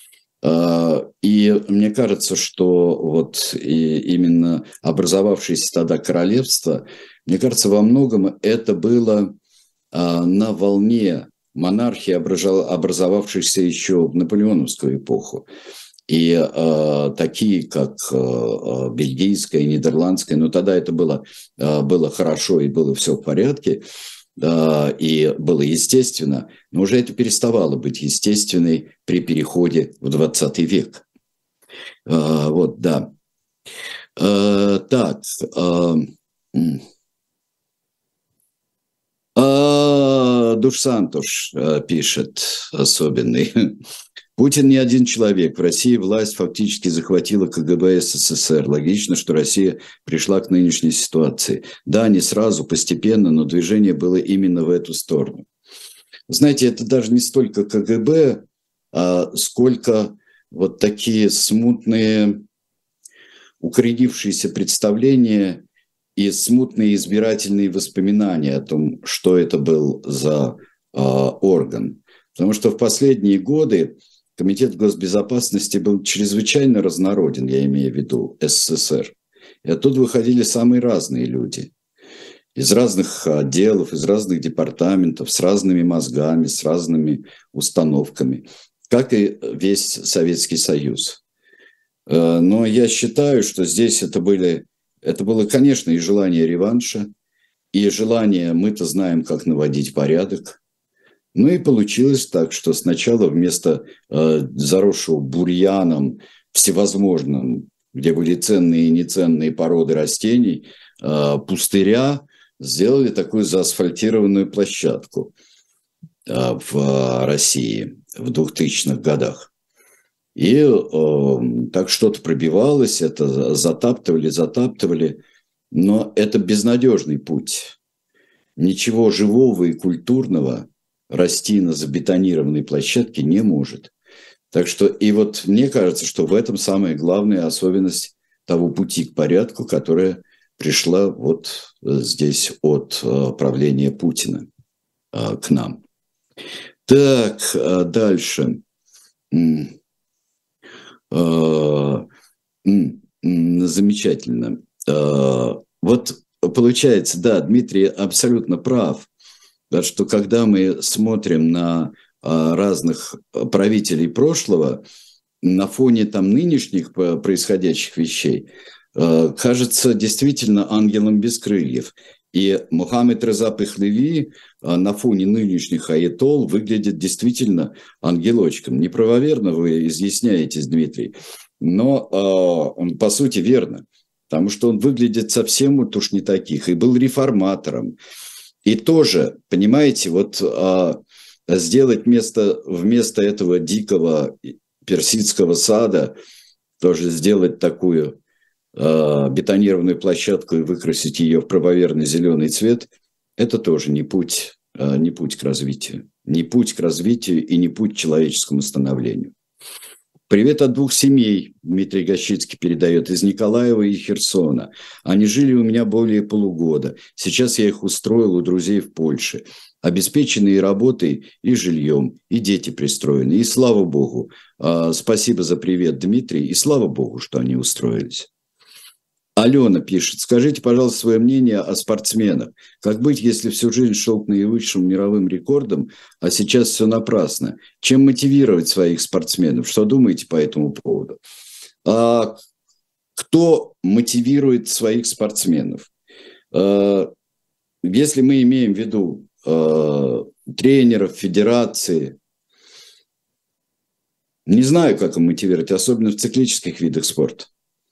S1: И мне кажется, что вот именно образовавшееся тогда королевство, мне кажется, во многом это было на волне монархии, образовавшихся еще в наполеоновскую эпоху. И э, такие, как э, бельгийская и нидерландская, но тогда это было, э, было хорошо и было все в порядке, э, и было естественно, но уже это переставало быть естественной при переходе в двадцатый век. Э, вот, да. Э, так. Э, А, Душ Сантуш пишет особенный. Путин не один человек. В России власть фактически захватила КГБ СССР. Логично, что Россия пришла к нынешней ситуации. Да, не сразу, постепенно, но движение было именно в эту сторону. Знаете, это даже не столько КГБ, а сколько вот такие смутные, укоренившиеся представления и смутные избирательные воспоминания о том, что это был за э, орган. Потому что в последние годы Комитет госбезопасности был чрезвычайно разнороден, я имею в виду СССР. И оттуда выходили самые разные люди. Из разных отделов, из разных департаментов, с разными мозгами, с разными установками, как и весь Советский Союз. Э, но я считаю, что здесь это были... Это было, конечно, и желание реванша, и желание, мы-то знаем, как наводить порядок. Ну и получилось так, что сначала вместо э, заросшего бурьяном всевозможным, где были ценные и неценные породы растений, э, пустыря, сделали такую заасфальтированную площадку э, в России. в двухтысячных годах. И э, так что-то пробивалось, это затаптывали, затаптывали. Но это безнадежный путь. Ничего живого и культурного расти на забетонированной площадке не может. Так что, и вот мне кажется, что в этом самая главная особенность того пути к порядку, которая пришла вот здесь от правления Путина к нам. Так, дальше. Замечательно. Вот получается, да, Дмитрий абсолютно прав, что когда мы смотрим на разных правителей прошлого, на фоне там нынешних происходящих вещей, кажется действительно ангелом без крыльев. И Мухаммед Реза Пехлеви на фоне нынешних аятол выглядит действительно ангелочком. Неправоверно вы изъясняетесь, Дмитрий, но по сути верно. Потому что он выглядит совсем вот уж не таких. И был реформатором. И тоже, понимаете, вот а, сделать вместо, вместо этого дикого персидского сада, тоже сделать такую а, бетонированную площадку и выкрасить ее в правоверный зеленый цвет, это тоже не путь, а, не путь к развитию. Не путь к развитию и не путь к человеческому становлению. Привет от двух семей, Дмитрий Гощицкий передает, из Николаева и Херсона. Они жили у меня более полугода. Сейчас я их устроил у друзей в Польше. Обеспеченные работой и жильем, и дети пристроены. И слава богу. Спасибо за привет, Дмитрий. И слава богу, что они устроились. Алена пишет, скажите, пожалуйста, свое мнение о спортсменах. Как быть, если всю жизнь шел к наивысшим мировым рекордам, а сейчас все напрасно? Чем мотивировать своих спортсменов? Что думаете по этому поводу? А кто мотивирует своих спортсменов? А, если мы имеем в виду а, тренеров, федерации, не знаю, как им мотивировать, особенно в циклических видах спорта.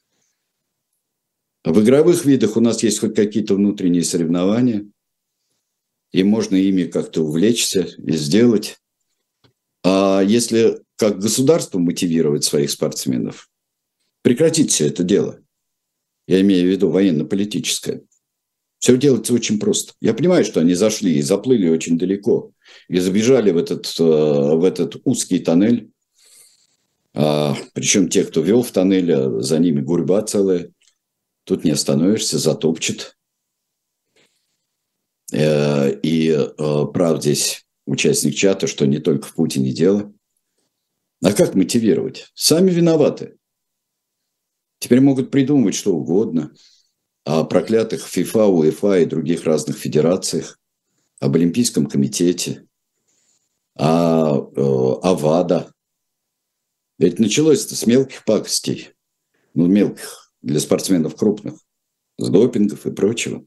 S1: В игровых видах у нас есть хоть какие-то внутренние соревнования, и можно ими как-то увлечься и сделать. А если как государство мотивировать своих спортсменов, прекратить все это дело. Я имею в виду военно-политическое. Все делается очень просто. Я понимаю, что они зашли и заплыли очень далеко, и забежали в этот, в этот узкий тоннель. А, причем те, кто вел в тоннель, за ними гурьба целая. Тут не остановишься, затопчет. И прав здесь участник чата, что не только в Путине дело. А как мотивировать? Сами виноваты. Теперь могут придумывать что угодно о проклятых ФИФА, УЕФА и других разных федерациях, об Олимпийском комитете, о, о ВАДА. Ведь началось-то с мелких пакостей. Ну, мелких. Для спортсменов крупных, с допингов и прочего.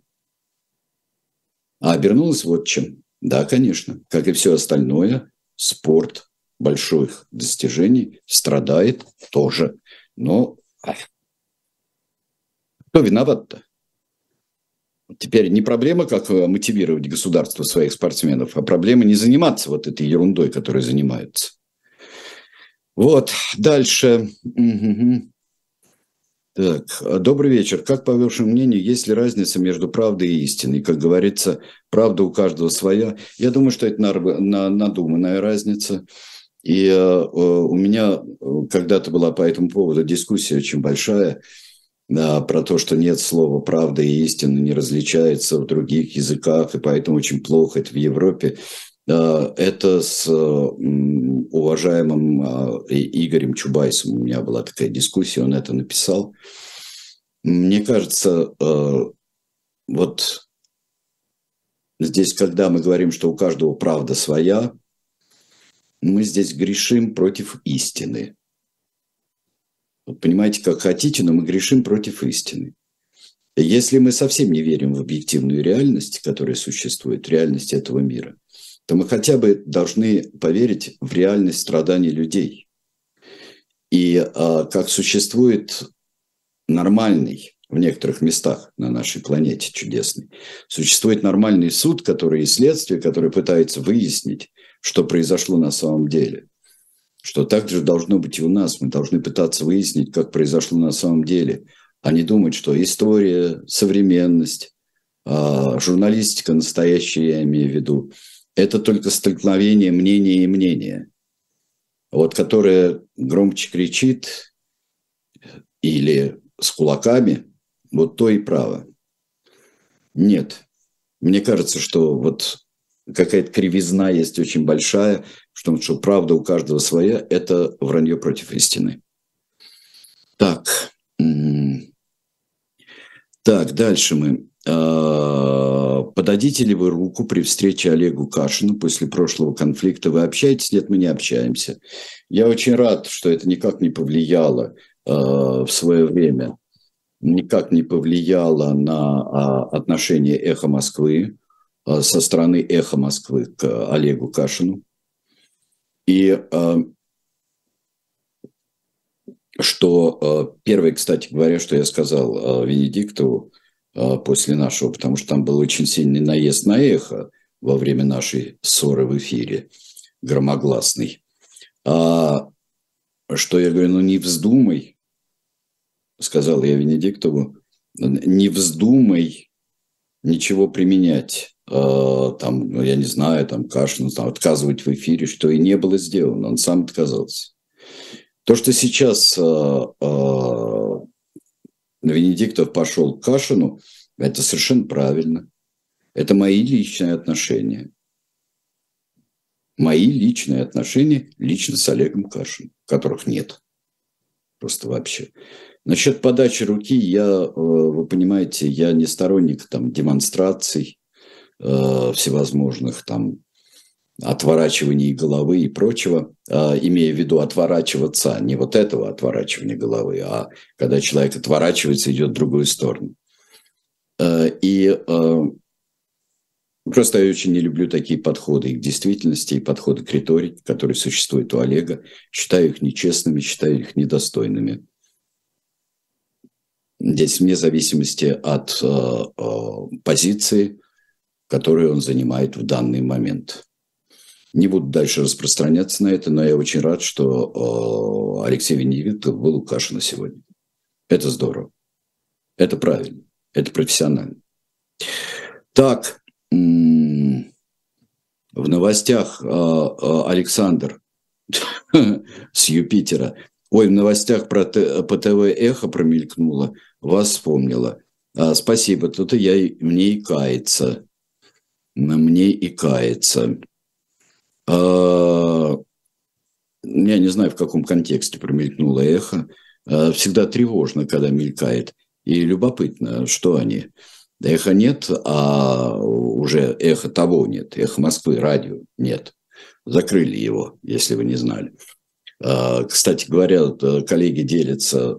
S1: А обернулось вот чем. Да, конечно, как и все остальное, спорт больших достижений страдает тоже. Но кто виноват-то? Теперь не проблема, как мотивировать государство своих спортсменов, а проблема не заниматься вот этой ерундой, которой занимаются. Вот, дальше... Угу. Так, добрый вечер. Как, по вашему мнению, есть ли разница между правдой и истиной? Как говорится, правда у каждого своя. Я думаю, что это надуманная разница. И э, у меня когда-то была по этому поводу дискуссия очень большая, да, про то, что нет слова «правда» и «истина» не различается в других языках, и поэтому очень плохо это в Европе. Это с уважаемым Игорем Чубайсом у меня была такая дискуссия, он это написал. Мне кажется, вот здесь, когда мы говорим, что у каждого правда своя, мы здесь грешим против истины. Вот понимаете, как хотите, но мы грешим против истины. Если мы совсем не верим в объективную реальность, которая существует, реальность этого мира, то мы хотя бы должны поверить в реальность страданий людей. И а, как существует нормальный, в некоторых местах на нашей планете чудесный, существует нормальный суд, который и следствие, которое пытается выяснить, что произошло на самом деле. что так же должно быть и у нас. Мы должны пытаться выяснить, как произошло на самом деле, а не думать, что история, современность, журналистика настоящая, я имею в виду, это только столкновение мнения и мнения. Вот которое громче кричит или с кулаками, вот то и право. Нет. Мне кажется, что вот какая-то кривизна есть очень большая, в том, что правда у каждого своя, это вранье против истины. Так. Так, дальше мы. Подадите ли вы руку при встрече Олегу Кашину после прошлого конфликта? Вы общаетесь? Нет, мы не общаемся. Я очень рад, что это никак не повлияло в свое время, никак не повлияло на отношение «Эхо Москвы» со стороны «Эхо Москвы» к Олегу Кашину. И что первое, кстати говоря, что я сказал Венедиктову после нашего, потому что там был очень сильный наезд на «Эхо» во время нашей ссоры в эфире, громогласный. А что я говорю, ну не вздумай, сказал я Венедиктову, не вздумай ничего применять, там, ну, я не знаю, там, Кашину, там, отказывать в эфире, что и не было сделано, он сам отказался. То, что сейчас Венедиктов пошел к Кашину, это совершенно правильно. Это мои личные отношения. Мои личные отношения лично с Олегом Кашиным, которых нет. Просто вообще. Насчет подачи руки, я, вы понимаете, я не сторонник там демонстраций э, всевозможных, там, отворачиваний головы и прочего, э, имея в виду отворачиваться, не вот этого отворачивания головы, а когда человек отворачивается, идет в другую сторону. Э, и э, просто я очень не люблю такие подходы и к действительности, и подходы к риторике, которые существуют у Олега. Считаю их нечестными, считаю их недостойными. Здесь вне зависимости от э, э, позиции, которую он занимает в данный момент. Не буду дальше распространяться на это, но я очень рад, что э, Алексей Венедиктов был у Кашина сегодня. Это здорово. Это правильно. Это профессионально. Так, м- в новостях э, э, Александр с Юпитера. Ой, в новостях про т- по ТВ «Эхо» промелькнуло, вас вспомнила. А, спасибо, тут и я, мне и кается. Мне и кается. А, я не знаю, в каком контексте промелькнуло «Эхо». А, всегда тревожно, когда мелькает. И любопытно, что они. «Эхо» нет, а уже «Эхо» того нет. «Эхо Москвы», радио нет. Закрыли его, если вы не знали. Кстати говоря, коллеги делятся,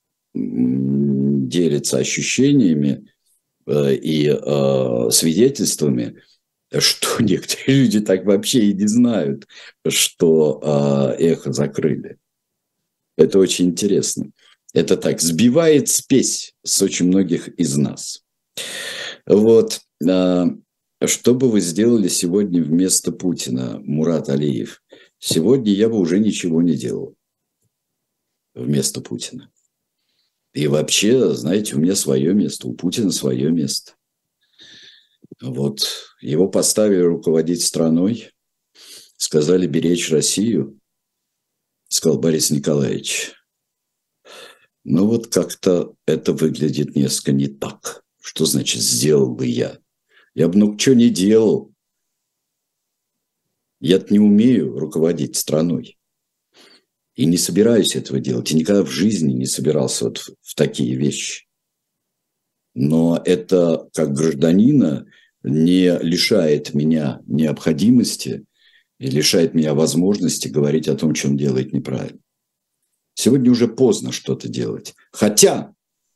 S1: делятся ощущениями и свидетельствами, что некоторые люди так вообще и не знают, что «Эхо» закрыли. Это очень интересно. Это так сбивает спесь с очень многих из нас. Вот. Что бы вы сделали сегодня вместо Путина, Мурат Алиев? Сегодня я бы уже ничего не делал вместо Путина. И вообще, знаете, у меня свое место, у Путина свое место. Вот его поставили руководить страной, сказали беречь Россию, сказал Борис Николаевич. Ну вот как-то это выглядит несколько не так. Что значит сделал бы я? Я бы ну что не делал. Я-то не умею руководить страной. И не собираюсь этого делать. И никогда в жизни не собирался вот в, в такие вещи. Но это как гражданина не лишает меня необходимости и лишает меня возможности говорить о том, что он делает неправильно. Сегодня уже поздно что-то делать. Хотя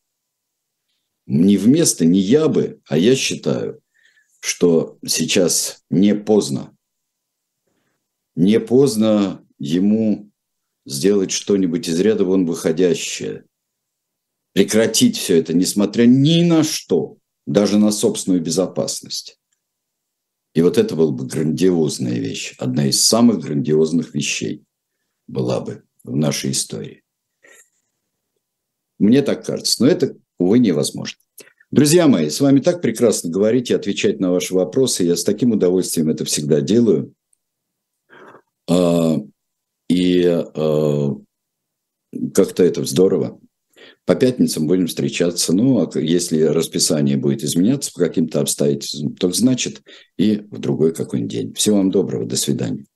S1: не вместо, не я бы, а я считаю, что сейчас не поздно. Не поздно ему сделать что-нибудь из ряда вон выходящее. Прекратить все это, несмотря ни на что, даже на собственную безопасность. И вот это была бы грандиозная вещь, одна из самых грандиозных вещей. была бы в нашей истории. Мне так кажется. Но это, увы, невозможно. Друзья мои, с вами так прекрасно говорить и отвечать на ваши вопросы. Я с таким удовольствием это всегда делаю. И как-то это здорово. По пятницам будем встречаться. Ну, а если расписание будет изменяться по каким-то обстоятельствам, то значит и в другой какой-нибудь день. Всего вам доброго. До свидания.